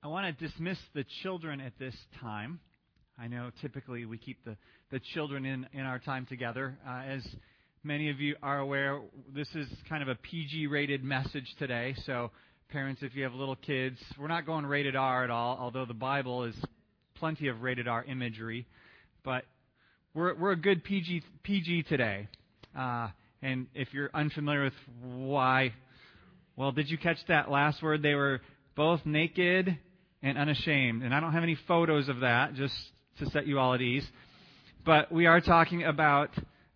I want to dismiss the children at this time. I know typically we keep the children in our time together. As many of you are aware, this is kind of a PG-rated message today. So parents, if you have little kids, we're not going rated R at all, although the Bible is plenty of rated R imagery. But we're a good PG today. And if you're unfamiliar with why, well, did you catch that last word? They were both naked and unashamed. And I don't have any photos of that, just to set you all at ease. But we are talking about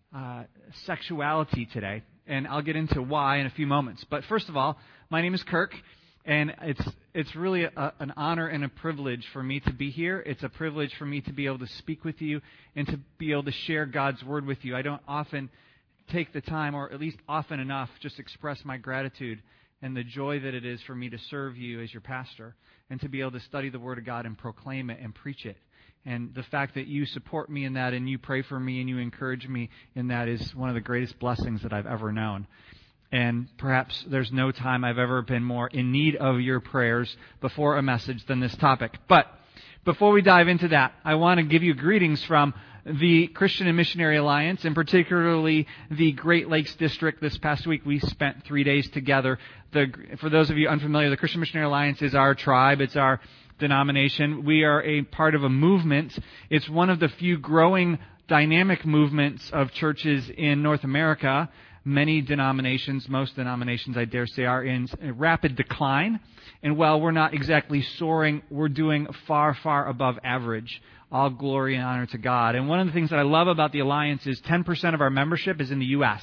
sexuality today. And I'll get into why in a few moments. But first of all, my name is Kirk. And it's really an honor and a privilege for me to be here. It's a privilege for me to be able to speak with you and to be able to share God's Word with you. I don't often take the time, or at least often enough, just express my gratitude and the joy that it is for me to serve you as your pastor and to be able to study the Word of God and proclaim it and preach it. And the fact that you support me in that and you pray for me and you encourage me in that is one of the greatest blessings that I've ever known. And perhaps there's no time I've ever been more in need of your prayers before a message than this topic. But before we dive into that, I want to give you greetings from the Christian and Missionary Alliance, and particularly the Great Lakes District. This past week we spent 3 days together. For those of you unfamiliar, the Christian Missionary Alliance is our tribe. It's our denomination. We are a part of a movement. It's one of the few growing dynamic movements of churches in North America. Many denominations, most denominations, I dare say, are in rapid decline. And while we're not exactly soaring, we're doing far, far above average. All glory and honor to God. And one of the things that I love about the Alliance is 10% of our membership is in the U.S.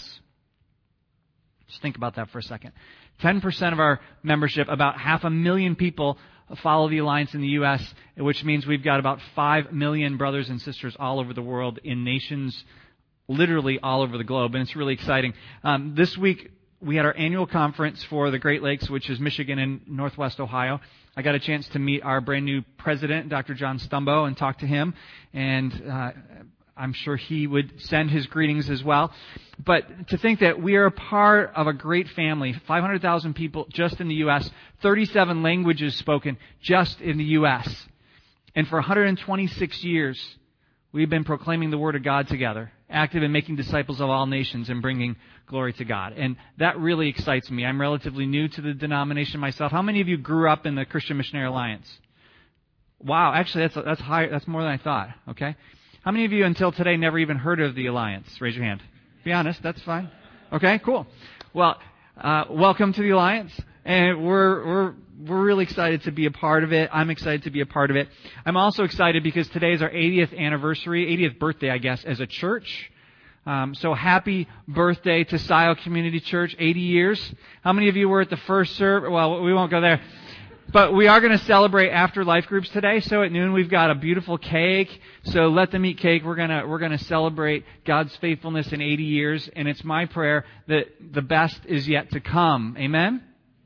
Just think about that for a second. 10% of our membership, about 500,000 people, follow the Alliance in the U.S., which means we've got about 5 million brothers and sisters all over the world in nations literally all over the globe, and it's really exciting. This week, we had our annual conference for the Great Lakes, which is Michigan and Northwest Ohio. I got a chance to meet our brand new president, Dr. John Stumbo, and talk to him, and I'm sure he would send his greetings as well. But to think that we are a part of a great family, 500,000 people just in the U.S., 37 languages spoken just in the U.S., and for 126 years, we've been proclaiming the Word of God together, active in making disciples of all nations and bringing glory to God. And that really excites me. I'm relatively new to the denomination myself. How many of you grew up in the Christian Missionary Alliance? Wow, actually that's higher. That's more than I thought. Okay. How many of you until today never even heard of the Alliance? Raise your hand. Be honest, that's fine. Okay, cool. Well, welcome to the Alliance. And we're really excited to be a part of it. I'm excited to be a part of it. I'm also excited because today is our 80th birthday, I guess, as a church. So happy birthday to Scio Community Church, 80 years. How many of you were at the first service? Well, we won't go there. But we are going to celebrate after life groups today. So at noon we've got a beautiful cake. So let them eat cake. We're going to celebrate God's faithfulness in 80 years. And it's my prayer that the best is yet to come. Amen?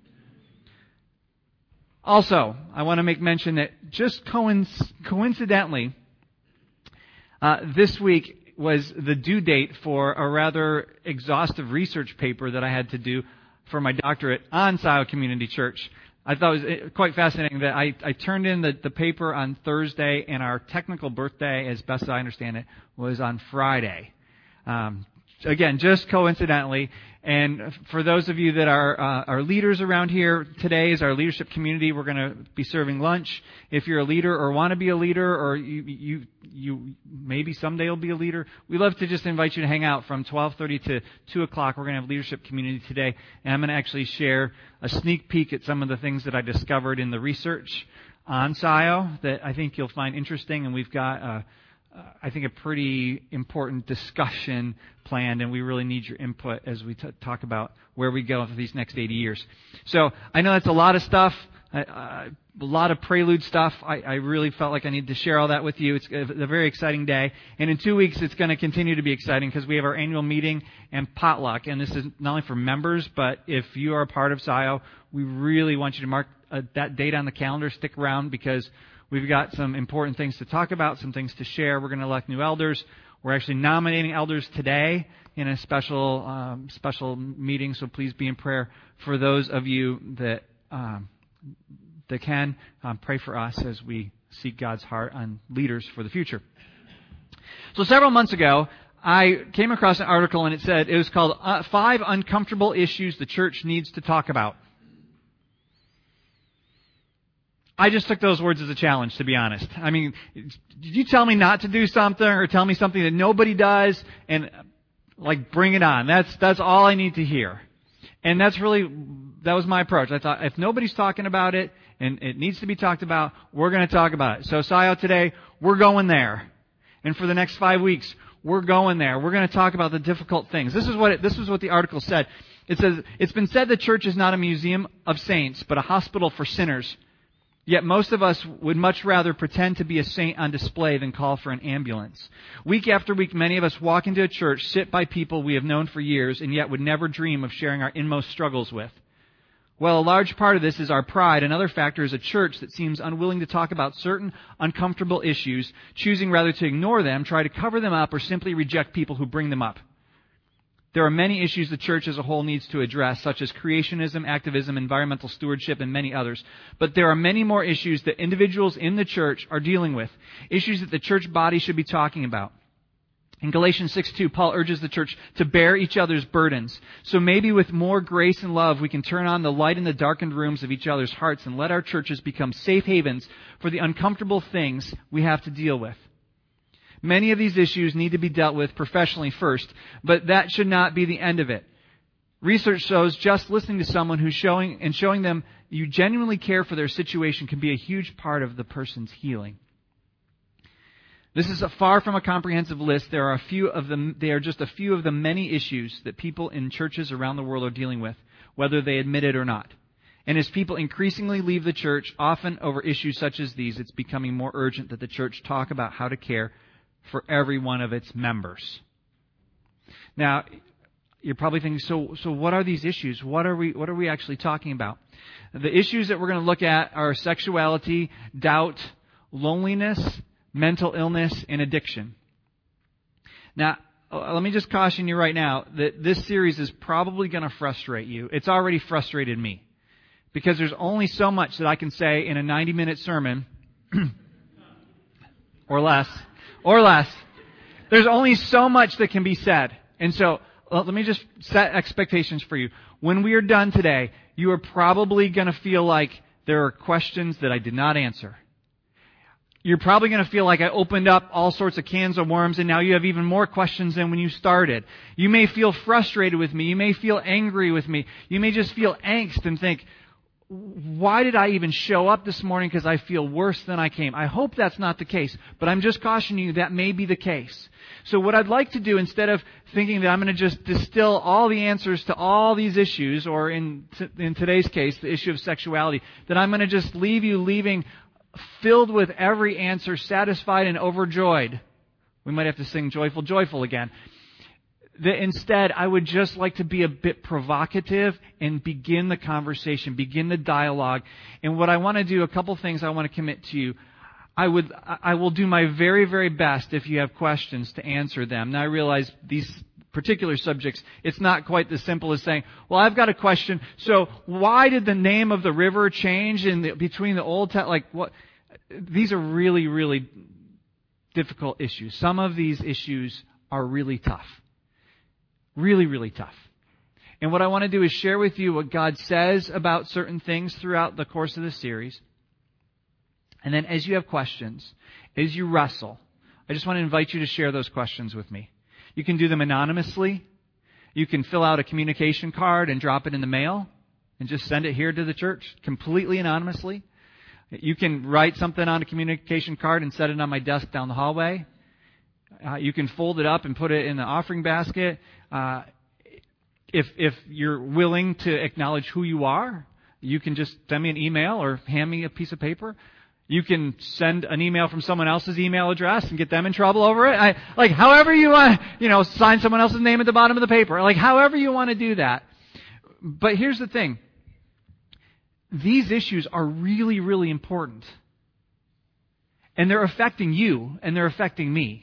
Also, I want to make mention that just coincidentally, this week was the due date for a rather exhaustive research paper that I had to do for my doctorate on Scio Community Church. I thought it was quite fascinating that I turned in the paper on Thursday, and our technical birthday, as best as I understand it, was on Friday. Again, just coincidentally. And for those of you that are leaders around here, today is our leadership community. We're going to be serving lunch. If you're a leader or want to be a leader, or you maybe someday will be a leader, we love to just invite you to hang out from 12:30 to 2 o'clock. We're going to have leadership community today, and I'm going to actually share a sneak peek at some of the things that I discovered in the research on Scio that I think you'll find interesting, and we've got I think a pretty important discussion planned, and we really need your input as we talk about where we go for these next 80 years. So I know that's a lot of stuff, a lot of prelude stuff. I really felt like I needed to share all that with you. It's a very exciting day, and in 2 weeks it's going to continue to be exciting because we have our annual meeting and potluck, and this is not only for members, but if you are a part of Scio, we really want you to mark that date on the calendar. Stick around because we've got some important things to talk about, some things to share. We're going to elect new elders. We're actually nominating elders today in a special meeting, so please be in prayer for those of you that they can, pray for us as we seek God's heart on leaders for the future. So several months ago, I came across an article and it was called 5 Uncomfortable Issues the Church Needs to Talk About. I just took those words as a challenge, to be honest. I mean, did you tell me not to do something or tell me something that nobody does? And bring it on. That's all I need to hear. And that was my approach. I thought, if nobody's talking about it and it needs to be talked about, we're going to talk about it. So SIO today, we're going there. And for the next 5 weeks, we're going there. We're going to talk about the difficult things. This is what the article said. It says, it's been said the church is not a museum of saints, but a hospital for sinners. Yet most of us would much rather pretend to be a saint on display than call for an ambulance. Week after week, many of us walk into a church, sit by people we have known for years, and yet would never dream of sharing our inmost struggles with. Well, a large part of this is our pride. Another factor is a church that seems unwilling to talk about certain uncomfortable issues, choosing rather to ignore them, try to cover them up, or simply reject people who bring them up. There are many issues the church as a whole needs to address, such as creationism, activism, environmental stewardship, and many others. But there are many more issues that individuals in the church are dealing with, issues that the church body should be talking about. In Galatians 6:2, Paul urges the church to bear each other's burdens. So maybe with more grace and love, we can turn on the light in the darkened rooms of each other's hearts and let our churches become safe havens for the uncomfortable things we have to deal with. Many of these issues need to be dealt with professionally first, but that should not be the end of it. Research shows just listening to someone who's showing them you genuinely care for their situation can be a huge part of the person's healing. This is far from a comprehensive list. They are just a few of the many issues that people in churches around the world are dealing with, whether they admit it or not. And as people increasingly leave the church, often over issues such as these, it's becoming more urgent that the church talk about how to care for every one of its members. Now, you're probably thinking, so what are these issues? What are we actually talking about? The issues that we're going to look at are sexuality, doubt, loneliness, mental illness, and addiction. Now, let me just caution you right now that this series is probably going to frustrate you. It's already frustrated me because there's only so much that I can say in a 90-minute sermon or less. There's only so much that can be said. And so, let me just set expectations for you. When we are done today, you are probably going to feel like there are questions that I did not answer. You're probably going to feel like I opened up all sorts of cans of worms and now you have even more questions than when you started. You may feel frustrated with me. You may feel angry with me. You may just feel angst and think, why did I even show up this morning because I feel worse than I came? I hope that's not the case, but I'm just cautioning you that may be the case. So what I'd like to do, instead of thinking that I'm going to just distill all the answers to all these issues, or in today's case, the issue of sexuality, that I'm going to just leave you leaving filled with every answer, satisfied and overjoyed. We might have to sing Joyful, Joyful again. That instead, I would just like to be a bit provocative and begin the conversation, begin the dialogue. And what I want to do, a couple things I want to commit to you. I will do my very, very best if you have questions to answer them. Now I realize these particular subjects, it's not quite as simple as saying, well, I've got a question. So why did the name of the river change between the Old Testament? These are really, really difficult issues. Some of these issues are really tough. Really, really tough. And what I want to do is share with you what God says about certain things throughout the course of this series. And then as you have questions, as you wrestle, I just want to invite you to share those questions with me. You can do them anonymously. You can fill out a communication card and drop it in the mail and just send it here to the church completely anonymously. You can write something on a communication card and set it on my desk down the hallway. You can fold it up and put it in the offering basket. If you're willing to acknowledge who you are, you can just send me an email or hand me a piece of paper. You can send an email from someone else's email address and get them in trouble over it. However you want, sign someone else's name at the bottom of the paper. However you want to do that. But here's the thing. These issues are really, really important. And they're affecting you and they're affecting me.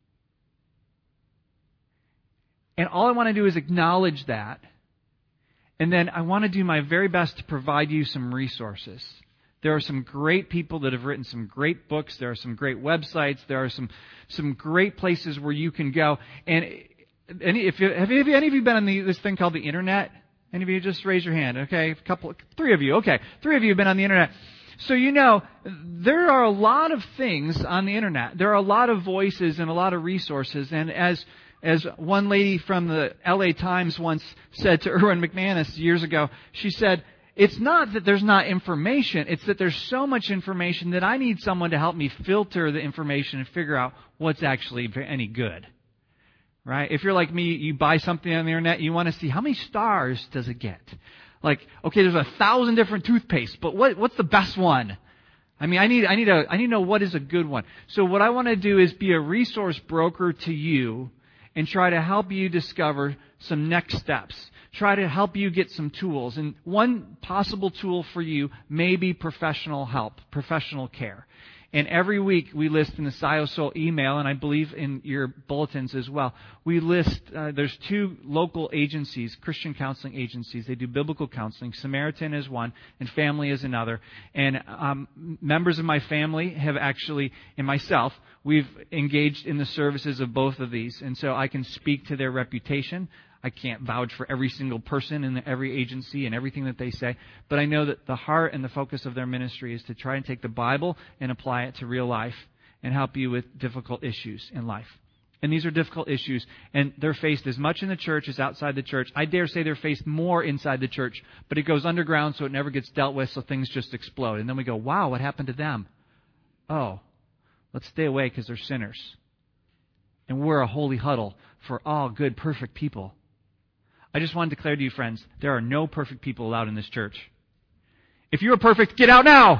And all I want to do is acknowledge that. And then I want to do my very best to provide you some resources There are some great people that have written some great books. There are some great websites. There are some great places where you can go. And have any of you been on this thing called the internet? Any of you? Just raise your hand. Okay, three of you. Okay, three of you have been on the internet. So there are a lot of things on the internet. There are a lot of voices and a lot of resources. And as one lady from the LA Times once said to Erwin McManus years ago, she said, it's not that there's not information, it's that there's so much information that I need someone to help me filter the information and figure out what's actually any good. Right? If you're like me, you buy something on the internet, you want to see how many stars does it get? Like, okay, there's 1,000 different toothpastes, but what's the best one? I mean, I need to know what is a good one. So what I want to do is be a resource broker to you and try to help you discover some next steps. Try to help you get some tools. And one possible tool for you may be professional help, professional care. And every week we list in the ScioSoul email, and I believe in your bulletins as well, we list, there's 2 local agencies, Christian counseling agencies. They do biblical counseling. Samaritan is one, and Family is another. And members of my family have actually, and myself, we've engaged in the services of both of these. And so I can speak to their reputation. I can't vouch for every single person in every agency and everything that they say, but I know that the heart and the focus of their ministry is to try and take the Bible and apply it to real life and help you with difficult issues in life. And these are difficult issues, and they're faced as much in the church as outside the church. I dare say they're faced more inside the church, but it goes underground so it never gets dealt with, so things just explode. And then we go, wow, what happened to them? Oh, let's stay away because they're sinners. And we're a holy huddle for all good, perfect people. I just want to declare to you, friends, there are no perfect people allowed in this church. If you are perfect, get out now!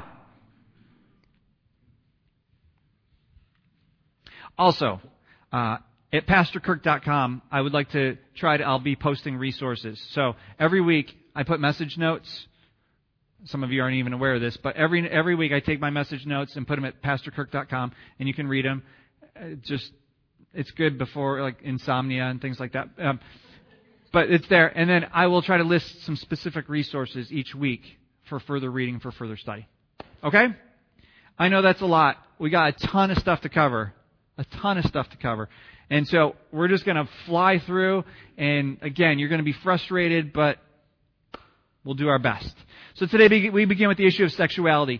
Also, at PastorKirk.com, I would like to I'll be posting resources. So every week, I put message notes. Some of you aren't even aware of this, but every week I take my message notes and put them at PastorKirk.com, and you can read them. It's good before, like, insomnia and things like that. But it's there. And then I will try to list some specific resources each week for further reading, for further study. Okay? I know that's a lot. We got a ton of stuff to cover. And so we're just going to fly through. And again, you're going to be frustrated, but we'll do our best. So today we begin with the issue of sexuality.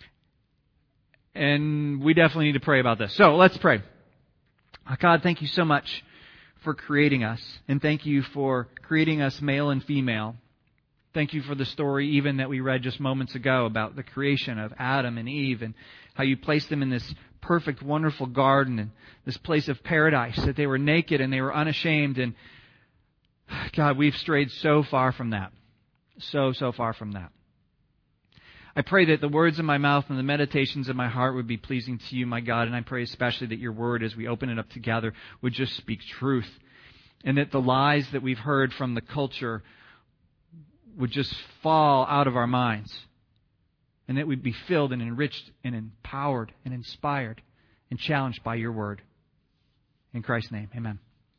And we definitely need to pray about this. So let's pray. God, thank you so much for creating us, and thank you for creating us male and female. Thank you for the story even that we read just moments ago about the creation of Adam and Eve and how you placed them in this perfect, wonderful garden and this place of paradise, that they were naked and they were unashamed. And God, we've strayed so far from that. So far from that. I pray that the words of my mouth and the meditations of my heart would be pleasing to you, my God, and I pray especially that your word, as we open it up together, would just speak truth, and that the lies that we've heard from the culture would just fall out of our minds, and that we'd be filled and enriched and empowered and inspired and challenged by your word. In Christ's name, amen.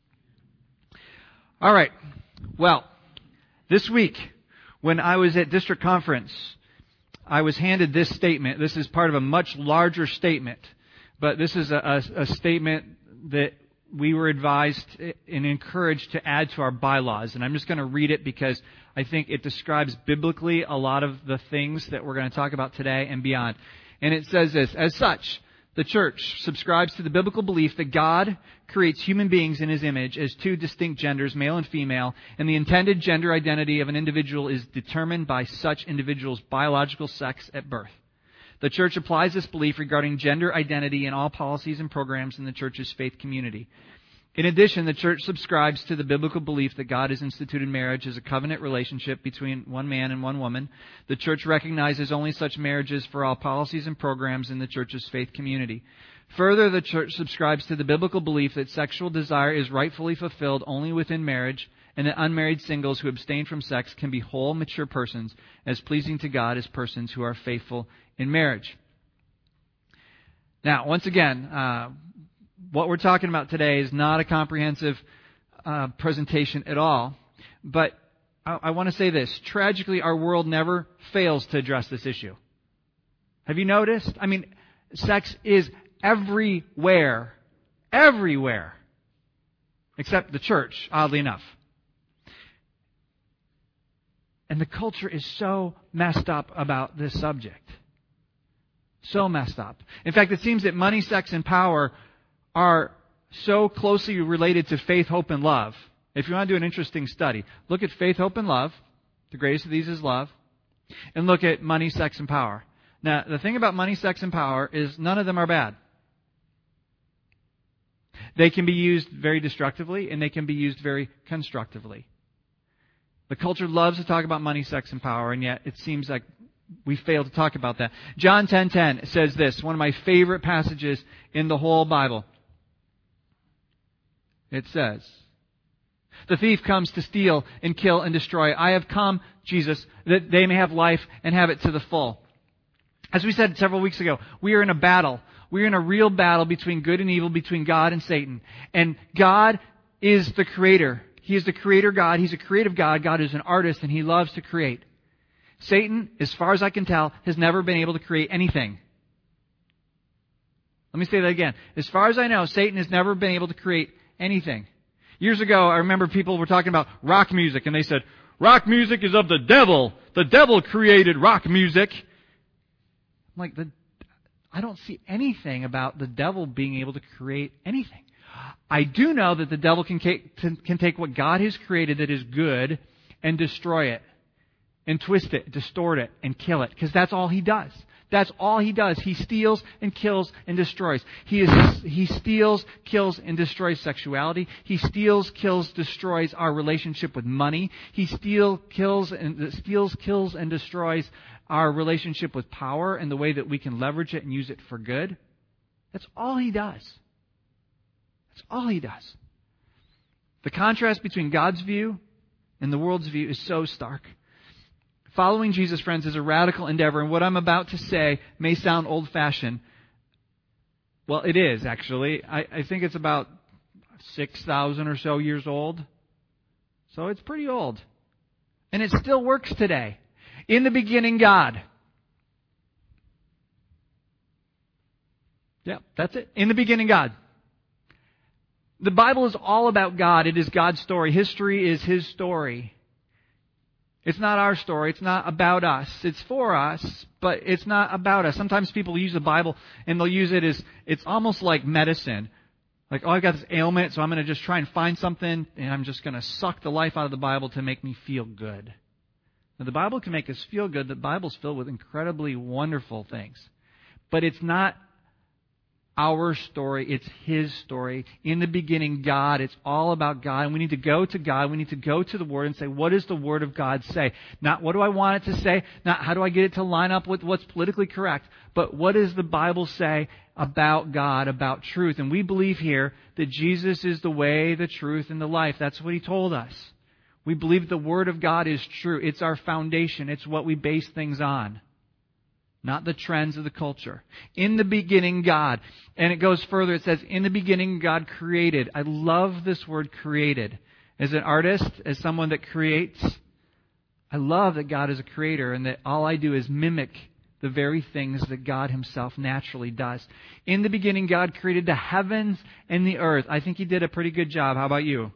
All right. Well, this week, when I was at district conference, I was handed this statement. This is part of a much larger statement, but this is a statement that we were advised and encouraged to add to our bylaws. And I'm just going to read it because I think it describes biblically a lot of the things that we're going to talk about today and beyond. And it says this: as such, the church subscribes to the biblical belief that God creates human beings in His image as 2 distinct genders, male and female, and the intended gender identity of an individual is determined by such individual's biological sex at birth. The church applies this belief regarding gender identity in all policies and programs in the church's faith community. In addition, the church subscribes to the biblical belief that God has instituted marriage as a covenant relationship between one man and one woman. The church recognizes only such marriages for all policies and programs in the church's faith community. Further, the church subscribes to the biblical belief that sexual desire is rightfully fulfilled only within marriage, and that unmarried singles who abstain from sex can be whole, mature persons as pleasing to God as persons who are faithful in marriage. Now, once again, what we're talking about today is not a comprehensive presentation at all, but I want to say this. Tragically, our world never fails to address this issue. Have you noticed? I mean, sex is everywhere. Everywhere. Except the church, oddly enough. And the culture is so messed up about this subject. So messed up. In fact, it seems that money, sex, and power are so closely related to faith, hope, and love. If you want to do an interesting study, look at faith, hope, and love. The greatest of these is love. And look at money, sex, and power. Now, the thing about money, sex, and power is none of them are bad. They can be used very destructively, and they can be used very constructively. The culture loves to talk about money, sex, and power, and yet it seems like we fail to talk about that. John 10:10 says this, one of my favorite passages in the whole Bible. It says, "The thief comes to steal and kill and destroy. I have come, Jesus, that they may have life and have it to the full." As we said several weeks ago, we are in a battle. We are in a real battle between good and evil, between God and Satan. And God is the creator. He is the creator God. He's a creative God. God is an artist and He loves to create. Satan, as far as I can tell, has never been able to create anything. Let me say that again. As far as I know, Satan has never been able to create anything. Years ago, I remember people were talking about rock music and they said, rock music is of the devil. The devil created rock music. I'm like, I don't see anything about the devil being able to create anything. I do know that the devil can take what God has created that is good and destroy it and twist it, distort it, and kill it. Because that's all he does. That's all he does. He steals and kills and destroys. He steals, kills, and destroys sexuality. He steals, kills, destroys our relationship with money. He steals, kills, and destroys our relationship with power and the way that we can leverage it and use it for good. That's all he does. That's all he does. The contrast between God's view and the world's view is so stark. Following Jesus, friends, is a radical endeavor, and what I'm about to say may sound old-fashioned. Well, it is, actually. I think it's about 6,000 or so years old. So it's pretty old. And it still works today. In the beginning, God. Yeah, that's it. In the beginning, God. The Bible is all about God. It is God's story. History is His story. It's not our story. It's not about us. It's for us, but it's not about us. Sometimes people use the Bible and they'll use it as, it's almost like medicine. Like, oh, I've got this ailment, so I'm going to just try and find something and I'm just going to suck the life out of the Bible to make me feel good. Now, the Bible can make us feel good. The Bible's filled with incredibly wonderful things. But it's not our story. It's His story. In the beginning, God. It's all about God. And we need to go to God. We need to go to the Word and say, what does the Word of God say? Not what do I want it to say? Not how do I get it to line up with what's politically correct? But what does the Bible say about God, about truth? And we believe here that Jesus is the way, the truth, and the life. That's what He told us. We believe the Word of God is true. It's our foundation. It's what we base things on. Not the trends of the culture. In the beginning, God. And it goes further. It says, in the beginning, God created. I love this word created. As an artist, as someone that creates, I love that God is a creator and that all I do is mimic the very things that God Himself naturally does. In the beginning, God created the heavens and the earth. I think He did a pretty good job. How about you?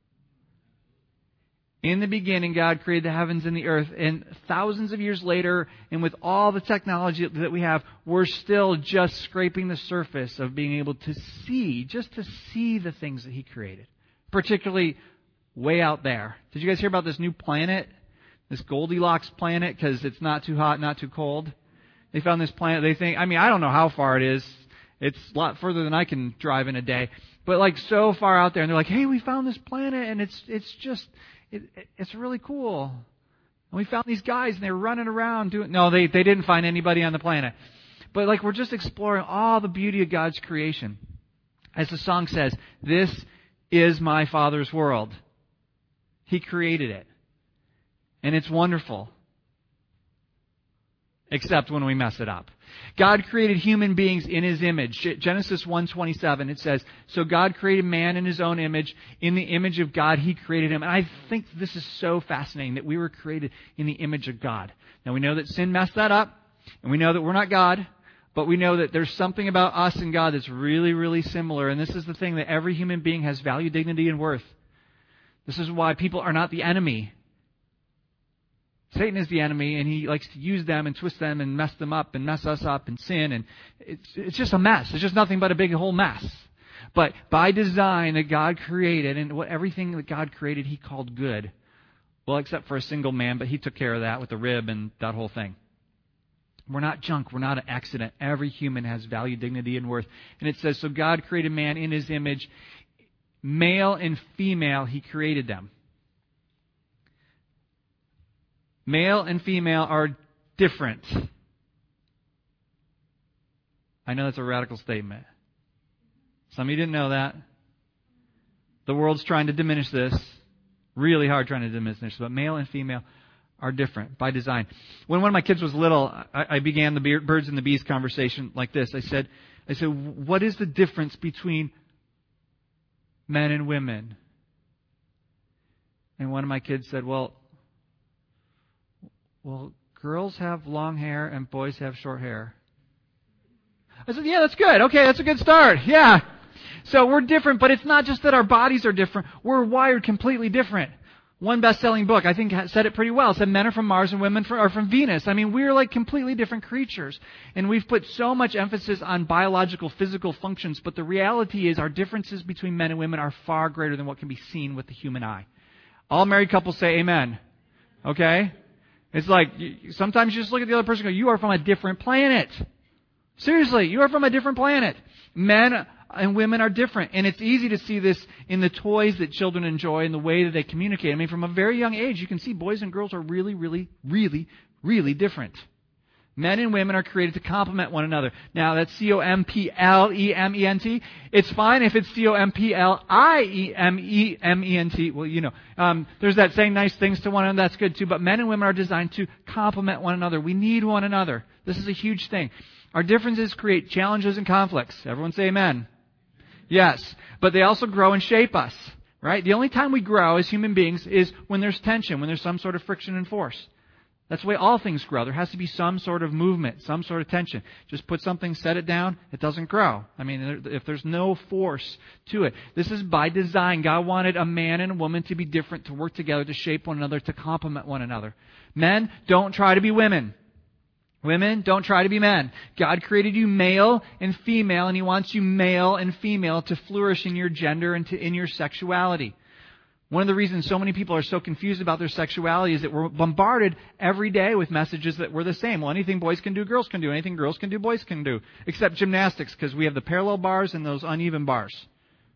In the beginning, God created the heavens and the earth, and thousands of years later, and with all the technology that we have, we're still just scraping the surface of being able to see, just to see the things that He created. Particularly way out there. Did you guys hear about this new planet? This Goldilocks planet, because it's not too hot, not too cold. They found this planet, they think, I don't know how far it is. It's a lot further than I can drive in a day. But like so far out there, and they're like, hey, we found this planet, and it's really cool. And we found these guys and they were running around doing... No, they didn't find anybody on the planet. But like we're just exploring all the beauty of God's creation. As the song says, this is my Father's world. He created it. And it's wonderful. Except when we mess it up. God created human beings in His image. Genesis 1:27, it says, so God created man in His own image. In the image of God, He created him. And I think this is so fascinating that we were created in the image of God. Now we know that sin messed that up. And we know that we're not God, but we know that there's something about us and God that's really, really similar. And this is the thing, that every human being has value, dignity, and worth. This is why people are not the enemy. Satan is the enemy, and he likes to use them and twist them and mess them up and mess us up and sin. And it's just a mess. It's just nothing but a big whole mess. But by design that God created, and everything that God created, He called good. Well, except for a single man, but He took care of that with the rib and that whole thing. We're not junk. We're not an accident. Every human has value, dignity, and worth. And it says, so God created man in His image. Male and female, He created them. Male and female are different. I know that's a radical statement. Some of you didn't know that. The world's trying to diminish this. Really hard trying to diminish this. But male and female are different by design. When one of my kids was little, I began the birds and the bees conversation like this. I said, what is the difference between men and women? And one of my kids said, well, girls have long hair and boys have short hair. I said, yeah, that's good. Okay, that's a good start. Yeah. So we're different, but it's not just that our bodies are different. We're wired completely different. One best-selling book, I think, said it pretty well. It said men are from Mars and women are from Venus. I mean, we're like completely different creatures. And we've put so much emphasis on biological, physical functions, but the reality is our differences between men and women are far greater than what can be seen with the human eye. All married couples say amen. Okay? It's like, sometimes you just look at the other person and go, you are from a different planet. Seriously, you are from a different planet. Men and women are different. And it's easy to see this in the toys that children enjoy and the way that they communicate. I mean, from a very young age, you can see boys and girls are really, really, really, really different. Men and women are created to complement one another. Now, that's C-O-M-P-L-E-M-E-N-T. It's fine if it's C-O-M-P-L-I-E-M-E-M-E-N-T. Well, there's that saying nice things to one another. That's good too. But men and women are designed to complement one another. We need one another. This is a huge thing. Our differences create challenges and conflicts. Everyone say amen. Yes. But they also grow and shape us. Right? The only time we grow as human beings is when there's tension, when there's some sort of friction and force. That's the way all things grow. There has to be some sort of movement, some sort of tension. Just put something, set it down, it doesn't grow. I mean, if there's no force to it. This is by design. God wanted a man and a woman to be different, to work together, to shape one another, to complement one another. Men, don't try to be women. Women, don't try to be men. God created you male and female, and He wants you male and female to flourish in your gender and in your sexuality. One of the reasons so many people are so confused about their sexuality is that we're bombarded every day with messages that we're the same. Well, anything boys can do, girls can do. Anything girls can do, boys can do. Except gymnastics, because we have the parallel bars and those uneven bars.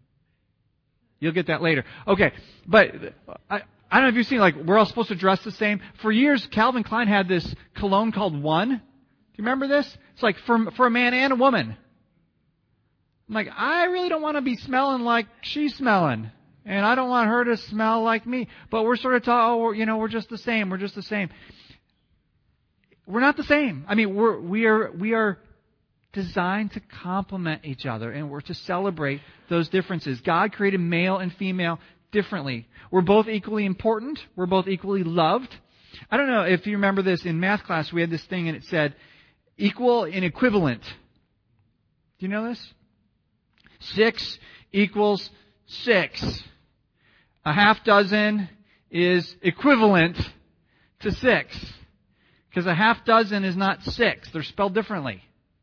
You'll get that later. Okay, but I don't know if you've seen, like, we're all supposed to dress the same. For years, Calvin Klein had this cologne called One. Do you remember this? It's like for a man and a woman. I'm like, I really don't want to be smelling like she's smelling. And I don't want her to smell like me. But we're sort of taught, we're just the same. We're just the same. We're not the same. I mean, we are designed to complement each other, and we're to celebrate those differences. God created male and female differently. We're both equally important. We're both equally loved. I don't know if you remember this. In math class, we had this thing, and it said equal and equivalent. Do you know this? 6 equals 6. A half dozen is equivalent to 6. Because a half dozen is not 6. They're spelled differently.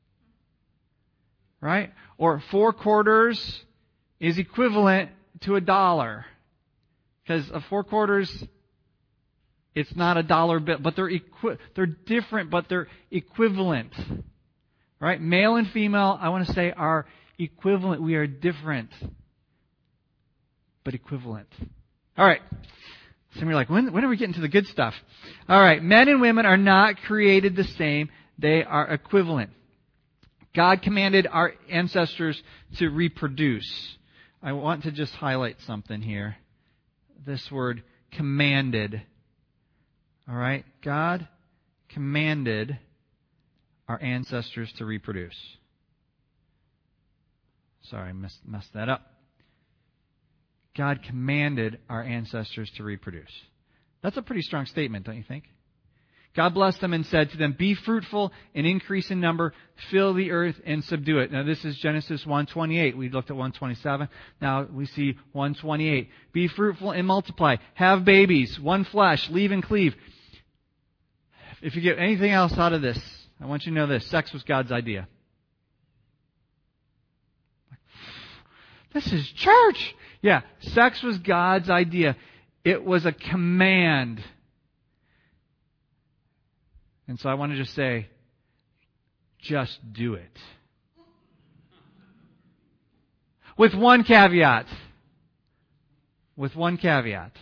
Right? Or 4 quarters is equivalent to $1. Because a 4 quarters, it's not a dollar bill, but they're different, but they're equivalent. Right? Male and female, I want to say, are equivalent. We are different, but equivalent. All right. Some of you are like, when are we getting to the good stuff? All right. Men and women are not created the same. They are equivalent. God commanded our ancestors to reproduce. I want to just highlight something here. This word, commanded. All right. God commanded our ancestors to reproduce. Sorry, I messed that up. God commanded our ancestors to reproduce. That's a pretty strong statement, don't you think? God blessed them and said to them, "Be fruitful and increase in number, fill the earth and subdue it." Now this is Genesis 1:28. We looked at 1:27. Now we see 1:28. "Be fruitful and multiply. Have babies, one flesh, leave and cleave." If you get anything else out of this, I want you to know this. Sex was God's idea. This is church. Yeah, sex was God's idea. It was a command. And so I want to just say, just do it. With one caveat. With one caveat.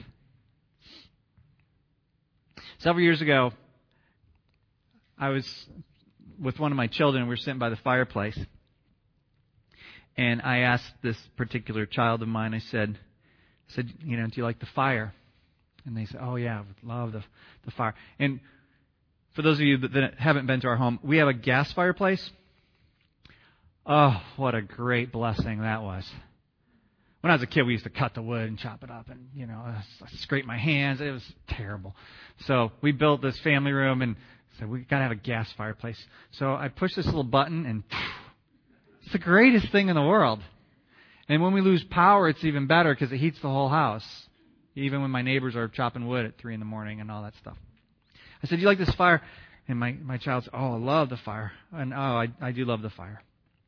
Several years ago, I was with one of my children. We were sitting by the fireplace. And I asked this particular child of mine, I said, do you like the fire? And they said, "Oh yeah, I love the fire." And for those of you that haven't been to our home, we have a gas fireplace. Oh, what a great blessing that was. When I was a kid, we used to cut the wood and chop it up and, I scrape my hands. It was terrible. So we built this family room and said, we gotta have a gas fireplace. So I pushed this little button and it's the greatest thing in the world. And when we lose power, it's even better because it heats the whole house. Even when my neighbors are chopping wood at 3 a.m. and all that stuff. I said, "Do you like this fire?" And my child said, "Oh, I love the fire." And I do love the fire.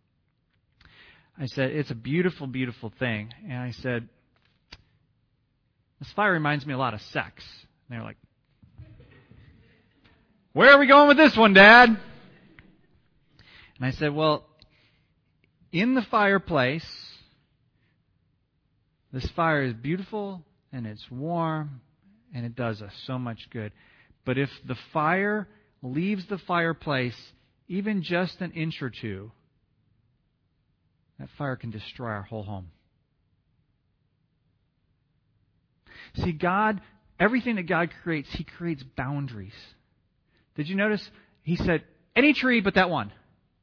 I said, "It's a beautiful, beautiful thing." And I said, "This fire reminds me a lot of sex." And they're like, "Where are we going with this one, Dad?" And I said, "Well, in the fireplace, this fire is beautiful and it's warm and it does us so much good. But if the fire leaves the fireplace even just an inch or two, that fire can destroy our whole home." See, God, everything that God creates, He creates boundaries. Did you notice? He said, any tree but that one.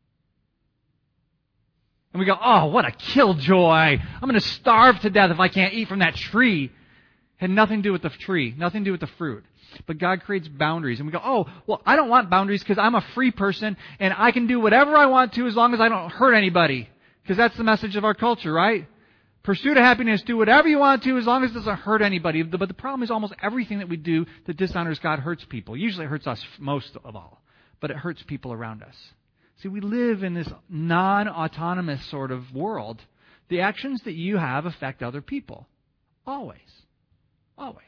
And we go, "Oh, what a killjoy. I'm going to starve to death if I can't eat from that tree." Had nothing to do with the tree, nothing to do with the fruit. But God creates boundaries. And we go, "Oh, well, I don't want boundaries because I'm a free person and I can do whatever I want to as long as I don't hurt anybody." Because that's the message of our culture, right? Pursuit of happiness, do whatever you want to as long as it doesn't hurt anybody. But the problem is almost everything that we do that dishonors God hurts people. Usually it hurts us most of all. But it hurts people around us. See, we live in this non-autonomous sort of world. The actions that you have affect other people. Always. Always.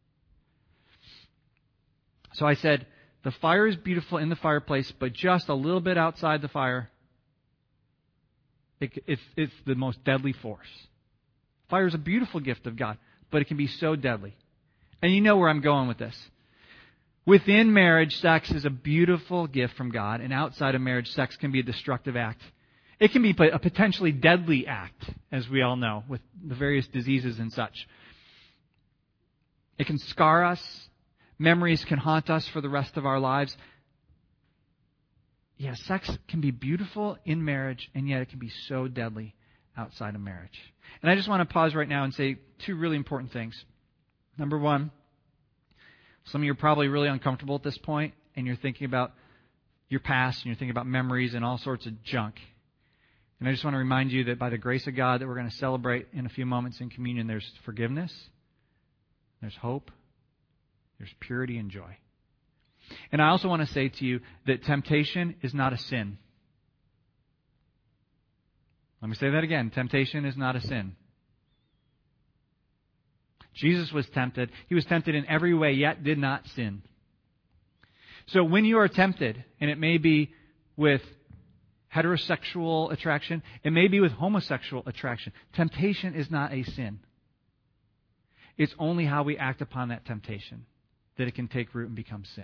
So I said, the fire is beautiful in the fireplace, but just a little bit outside the fire, it's the most deadly force. Fire is a beautiful gift of God, but it can be so deadly. And you know where I'm going with this. Within marriage, sex is a beautiful gift from God, and outside of marriage, sex can be a destructive act. It can be a potentially deadly act, as we all know, with the various diseases and such. It can scar us. Memories can haunt us for the rest of our lives. Yeah, sex can be beautiful in marriage, and yet it can be so deadly outside of marriage. And I just want to pause right now and say 2 really important things. Number 1, some of you are probably really uncomfortable at this point, and you're thinking about your past, and you're thinking about memories and all sorts of junk. And I just want to remind you that by the grace of God that we're going to celebrate in a few moments in communion, there's forgiveness, there's hope, there's purity and joy. And I also want to say to you that temptation is not a sin. Let me say that again. Temptation is not a sin. Jesus was tempted. He was tempted in every way, yet did not sin. So when you are tempted, and it may be with heterosexual attraction, it may be with homosexual attraction, temptation is not a sin. It's only how we act upon that temptation that it can take root and become sin.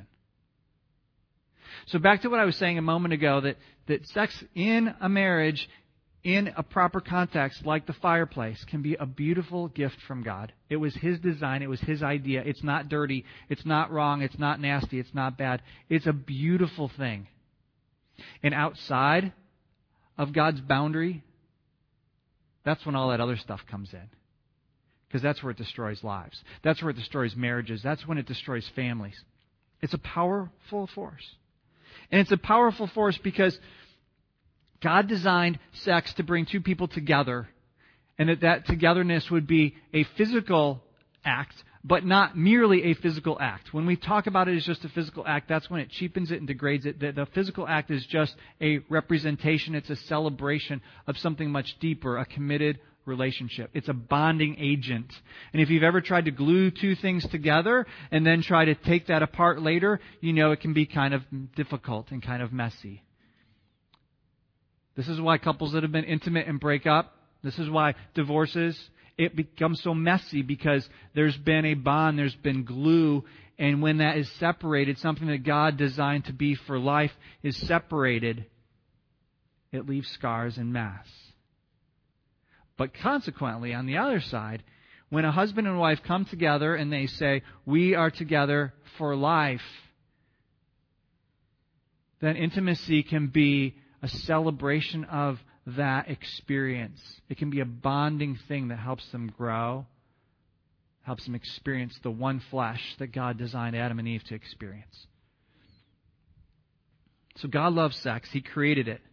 So back to what I was saying a moment ago, that sex in a marriage, in a proper context, like the fireplace, can be a beautiful gift from God. It was His design. It was His idea. It's not dirty. It's not wrong. It's not nasty. It's not bad. It's a beautiful thing. And outside of God's boundary, that's when all that other stuff comes in. Because that's where it destroys lives. That's where it destroys marriages. That's when it destroys families. It's a powerful force. And it's a powerful force because God designed sex to bring two people together, and that togetherness would be a physical act, but not merely a physical act. When we talk about it as just a physical act, that's when it cheapens it and degrades it. The physical act is just a representation. It's a celebration of something much deeper, a committed relationship. It's a bonding agent. And if you've ever tried to glue two things together and then try to take that apart later, you know it can be kind of difficult and kind of messy. This is why couples that have been intimate and break up, this is why divorces, it becomes so messy because there's been a bond, there's been glue, and when that is separated, something that God designed to be for life is separated, it leaves scars and mess. But consequently, on the other side, when a husband and wife come together and they say, we are together for life, then intimacy can be a celebration of that experience. It can be a bonding thing that helps them grow, helps them experience the one flesh that God designed Adam and Eve to experience. So God loves sex. He created it.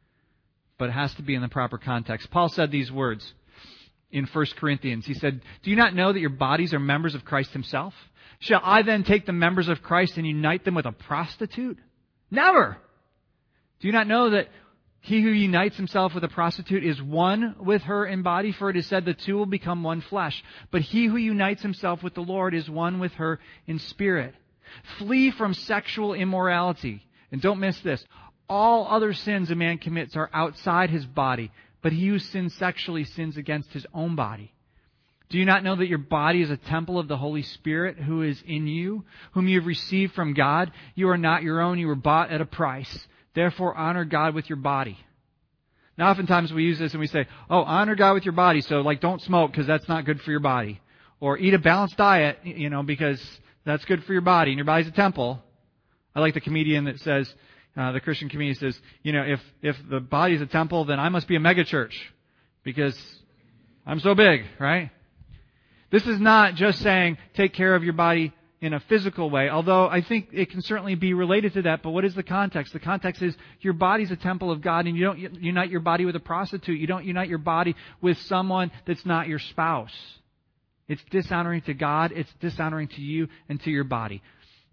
But it has to be in the proper context. Paul said these words in 1 Corinthians. He said, do you not know that your bodies are members of Christ himself? Shall I then take the members of Christ and unite them with a prostitute? Never! Do you not know that he who unites himself with a prostitute is one with her in body? For it is said the two will become one flesh. But he who unites himself with the Lord is one with her in spirit. Flee from sexual immorality. And don't miss this. All other sins a man commits are outside his body, but he who sins sexually sins against his own body. Do you not know that your body is a temple of the Holy Spirit who is in you, whom you have received from God? You are not your own, you were bought at a price. Therefore honor God with your body. Now oftentimes we use this and we say, oh, honor God with your body, so don't smoke because that's not good for your body. Or eat a balanced diet, because that's good for your body and your body's a temple. I like the comedian that says, the Christian community says, if the body's a temple, then I must be a mega church because I'm so big, right? This is not just saying take care of your body in a physical way, although I think it can certainly be related to that. But what is the context? The context is your body's a temple of God, and you don't unite your body with a prostitute. You don't unite your body with someone that's not your spouse. It's dishonoring to God. It's dishonoring to you and to your body.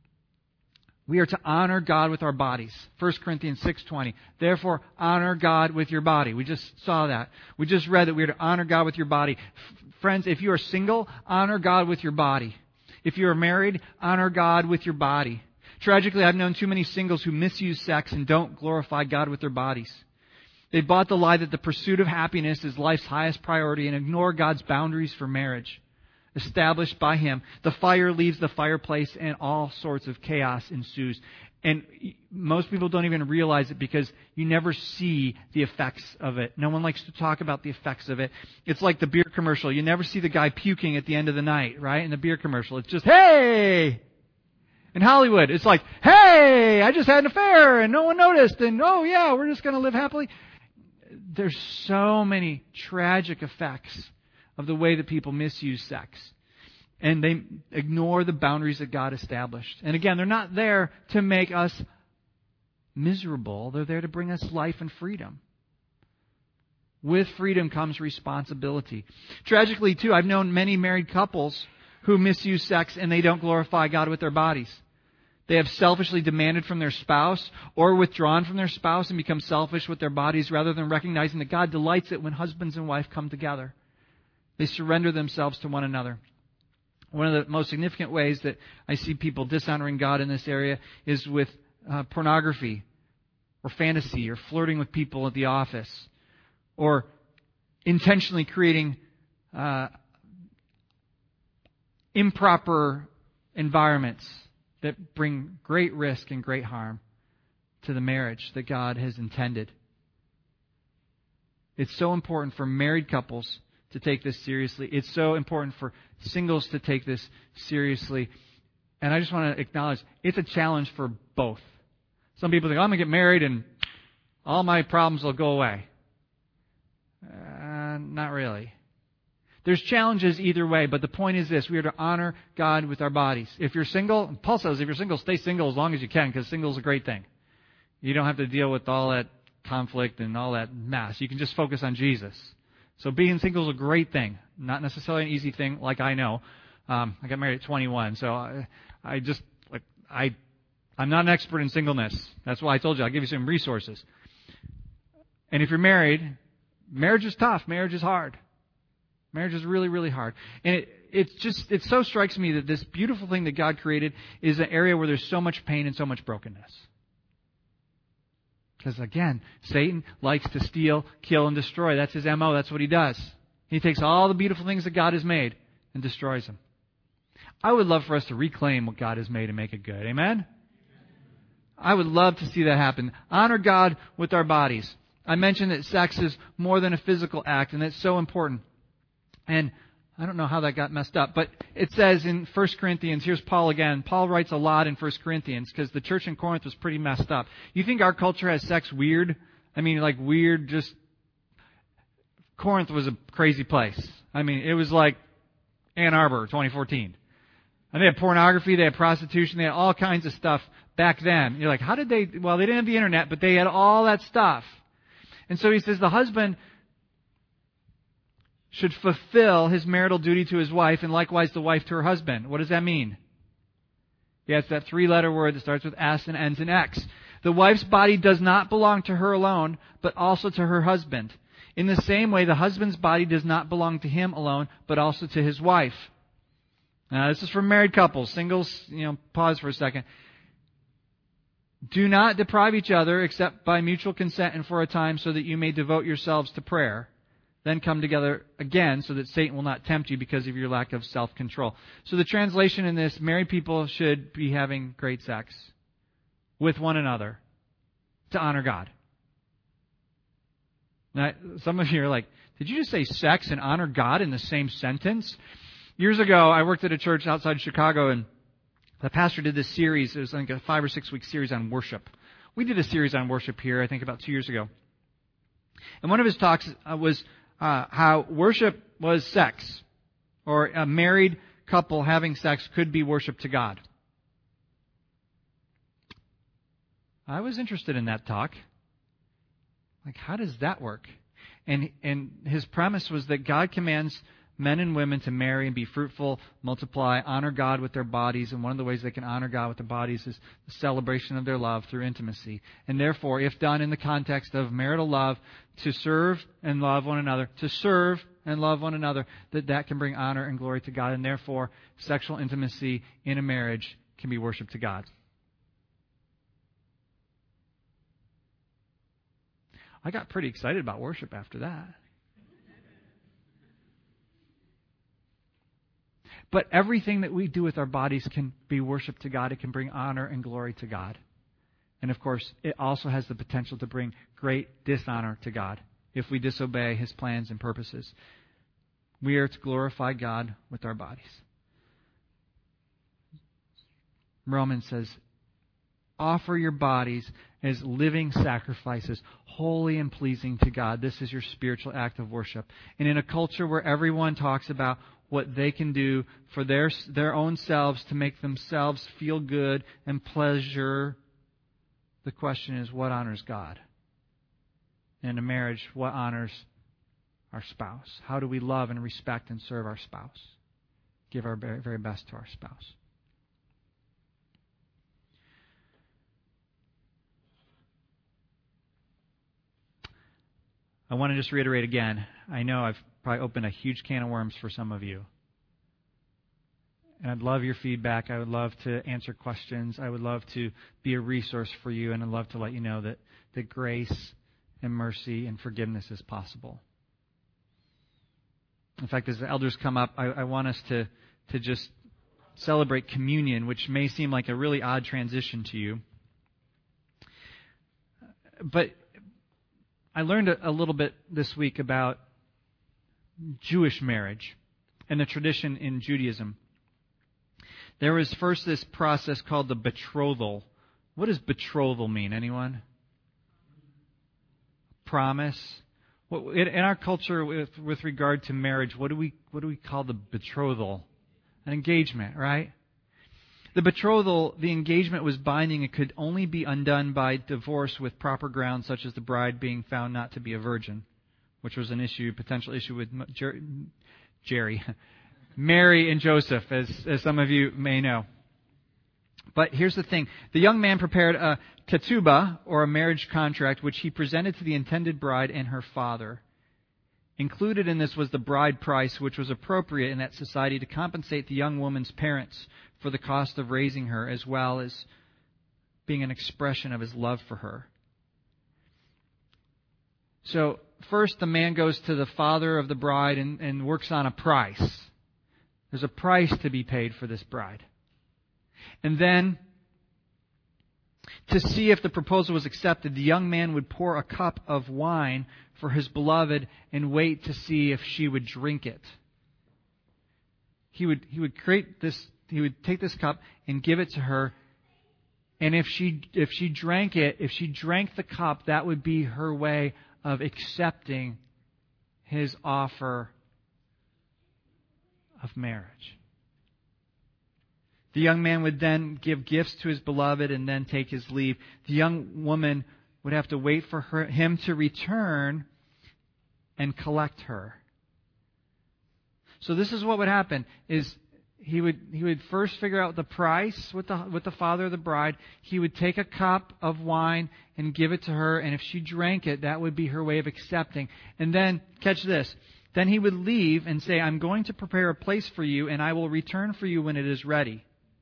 We are to honor God with our bodies. 1 Corinthians 6:20. Therefore, honor God with your body. We just saw that. We just read that we are to honor God with your body. Friends, if you are single, honor God with your body. If you are married, honor God with your body. Tragically, I've known too many singles who misuse sex and don't glorify God with their bodies. They bought the lie that the pursuit of happiness is life's highest priority and ignore God's boundaries for marriage established by Him. The fire leaves the fireplace and all sorts of chaos ensues. And most people don't even realize it because you never see the effects of it. No one likes to talk about the effects of it. It's like the beer commercial. You never see the guy puking at the end of the night, right? In the beer commercial. It's just, hey! In Hollywood, it's like, hey, I just had an affair and no one noticed and oh yeah, we're just going to live happily. There's so many tragic effects of the way that people misuse sex. And they ignore the boundaries that God established. And again, they're not there to make us miserable. They're there to bring us life and freedom. With freedom comes responsibility. Tragically, too, I've known many married couples who misuse sex and they don't glorify God with their bodies. They have selfishly demanded from their spouse or withdrawn from their spouse and become selfish with their bodies rather than recognizing that God delights it when husbands and wife come together. They surrender themselves to one another. One of the most significant ways that I see people dishonoring God in this area is with pornography or fantasy or flirting with people at the office or intentionally creating improper environments that bring great risk and great harm to the marriage that God has intended. It's so important for married couples to take this seriously. It's so important for singles to take this seriously. And I just want to acknowledge, it's a challenge for both. Some people think, I'm going to get married and all my problems will go away. Not really. There's challenges either way, but the point is this: we are to honor God with our bodies. If you're single, Paul says, if you're single, stay single as long as you can, because single is a great thing. You don't have to deal with all that conflict and all that mess. You can just focus on Jesus. So being single is a great thing. Not necessarily an easy thing, like I know. I got married at 21, so I'm not an expert in singleness. That's why I told you I'll give you some resources. And if you're married, marriage is tough. Marriage is hard. Marriage is really, really hard. And it so strikes me that this beautiful thing that God created is an area where there's so much pain and so much brokenness. Because again, Satan likes to steal, kill, and destroy. That's his MO. That's what he does. He takes all the beautiful things that God has made and destroys them. I would love for us to reclaim what God has made and make it good. Amen? I would love to see that happen. Honor God with our bodies. I mentioned that sex is more than a physical act, and that's so important. And I don't know how that got messed up, but it says in 1 Corinthians, here's Paul again. Paul writes a lot in 1 Corinthians because the church in Corinth was pretty messed up. You think our culture has sex weird? I mean, like weird, just... Corinth was a crazy place. I mean, it was like Ann Arbor, 2014. And they had pornography, they had prostitution, they had all kinds of stuff back then. You're like, how did they... Well, they didn't have the internet, but they had all that stuff. And so he says the husband should fulfill his marital duty to his wife, and likewise the wife to her husband. What does that mean? Yeah, it's that 3-letter word that starts with S and ends in X. The wife's body does not belong to her alone, but also to her husband. In the same way, the husband's body does not belong to him alone, but also to his wife. Now, this is for married couples. Singles, pause for a second. Do not deprive each other except by mutual consent and for a time, so that you may devote yourselves to prayer. Then come together again so that Satan will not tempt you because of your lack of self-control. So the translation in this, married people should be having great sex with one another to honor God. Now, some of you are like, did you just say sex and honor God in the same sentence? Years ago, I worked at a church outside Chicago, and the pastor did this series. It was like a 5 or 6 week series on worship. We did a series on worship here, I think about 2 years ago. And one of his talks was how worship was sex, or a married couple having sex could be worship to God. I was interested in that talk. Like, how does that work? And his premise was that God commands men and women to marry and be fruitful, multiply, honor God with their bodies. And one of the ways they can honor God with their bodies is the celebration of their love through intimacy. And therefore, if done in the context of marital love, to serve and love one another, that can bring honor and glory to God. And therefore, sexual intimacy in a marriage can be worship to God. I got pretty excited about worship after that. But everything that we do with our bodies can be worship to God. It can bring honor and glory to God. And of course, it also has the potential to bring great dishonor to God if we disobey His plans and purposes. We are to glorify God with our bodies. Romans says, offer your bodies as living sacrifices, holy and pleasing to God. This is your spiritual act of worship. And in a culture where everyone talks about what they can do for their own selves to make themselves feel good and pleasure, the question is, what honors God? And in a marriage, what honors our spouse? How do we love and respect and serve our spouse? Give our very, very best to our spouse. I want to just reiterate again. I know I've probably opened a huge can of worms for some of you. And I'd love your feedback. I would love to answer questions. I would love to be a resource for you. And I'd love to let you know that grace and mercy and forgiveness is possible. In fact, as the elders come up, I want us to just celebrate communion, which may seem like a really odd transition to you. But I learned a little bit this week about Jewish marriage and the tradition in Judaism. There was first this process called the betrothal. What does betrothal mean? Anyone? Promise In our culture, with regard to marriage, what do we call the betrothal? An engagement, right? The betrothal, the engagement was binding. It could only be undone by divorce with proper grounds, such as the bride being found not to be a virgin, which was potential issue with Mary and Joseph, as some of you may know. But here's the thing. The young man prepared a ketubah, or a marriage contract, which he presented to the intended bride and her father. Included in this was the bride price, which was appropriate in that society to compensate the young woman's parents for the cost of raising her, as well as being an expression of his love for her. So first the man goes to the father of the bride and works on a price. There's a price to be paid for this bride. And then, to see if the proposal was accepted, the young man would pour a cup of wine for his beloved and wait to see if she would drink it. He would take this cup and give it to her, and if she drank the cup, that would be her way of accepting his offer of marriage. The young man would then give gifts to his beloved and then take his leave. The young woman would have to wait for him to return and collect her. So this is what would happen: is he would first figure out the price with the father of the bride. He would take a cup of wine and give it to her, and if she drank it, that would be her way of accepting. And then, catch this, then he would leave and say, "I'm going to prepare a place for you, and I will return for you when it is ready."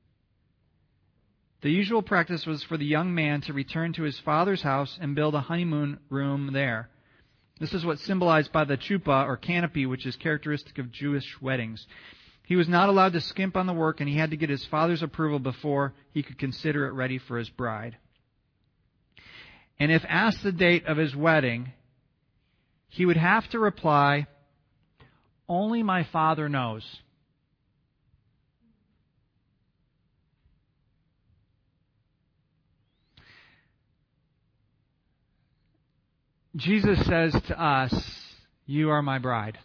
The usual practice was for the young man to return to his father's house and build a honeymoon room there. This is what's symbolized by the chuppah, or canopy, which is characteristic of Jewish weddings. He was not allowed to skimp on the work, and he had to get his father's approval before he could consider it ready for his bride. And if asked the date of his wedding, he would have to reply, "Only my father knows." Jesus says to us, "You are my bride."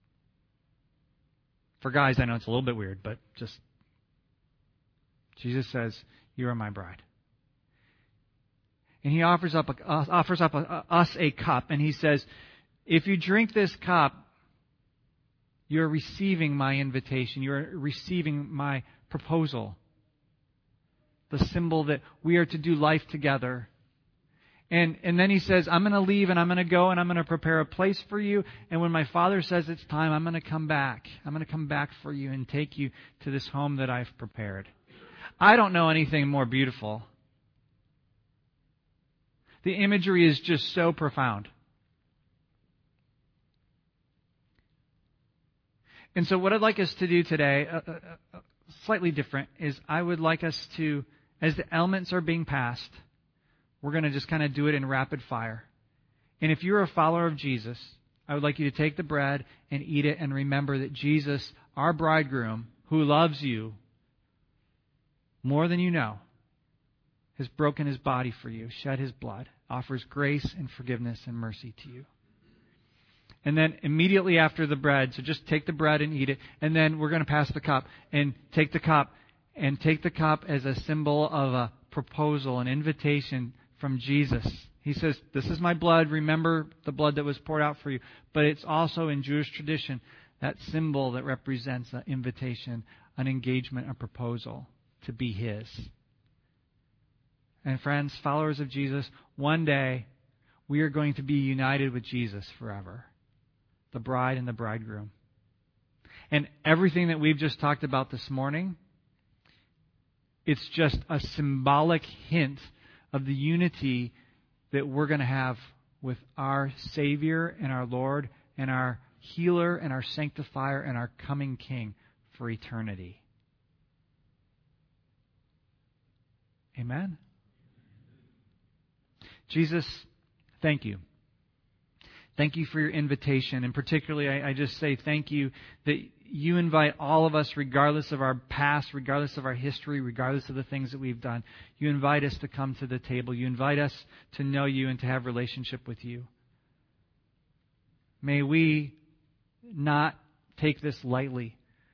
For guys, I know it's a little bit weird, but just, Jesus says, "You are my bride." And he offers up us a cup, and he says, if you drink this cup, you're receiving my invitation. You're receiving my proposal. The symbol that we are to do life together. And then he says, "I'm going to leave and I'm going to go and I'm going to prepare a place for you. And when my Father says it's time, I'm going to come back. I'm going to come back for you and take you to this home that I've prepared." I don't know anything more beautiful. The imagery is just so profound. And so what I'd like us to do today, slightly different, is I would like us to, as the elements are being passed, we're going to just kind of do it in rapid fire. And if you're a follower of Jesus, I would like you to take the bread and eat it and remember that Jesus, our bridegroom, who loves you more than you know, has broken his body for you, shed his blood, offers grace and forgiveness and mercy to you. And then immediately after the bread, so just take the bread and eat it, and then we're going to pass the cup and take the cup as a symbol of a proposal, an invitation from Jesus. He says, "This is my blood. Remember the blood that was poured out for you." But it's also in Jewish tradition that symbol that represents an invitation, an engagement, a proposal to be his. And friends, followers of Jesus, one day we are going to be united with Jesus forever. The bride and the bridegroom. And everything that we've just talked about this morning, it's just a symbolic hint of the unity that we're going to have with our Savior and our Lord and our Healer and our Sanctifier and our coming King for eternity. Amen? Jesus, thank you. Thank you for your invitation. And particularly, I just say thank you that you invite all of us, regardless of our past, regardless of our history, regardless of the things that we've done. You invite us to come to the table. You invite us to know you and to have relationship with you. May we not take this lightly,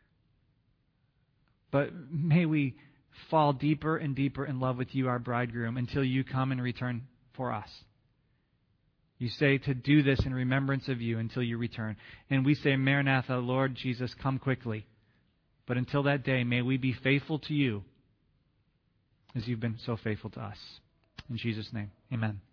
but may we fall deeper and deeper in love with you, our bridegroom, until you come and return for us. You say to do this in remembrance of you until you return. And we say, Maranatha, Lord Jesus, come quickly. But until that day, may we be faithful to you as you've been so faithful to us. In Jesus' name, amen.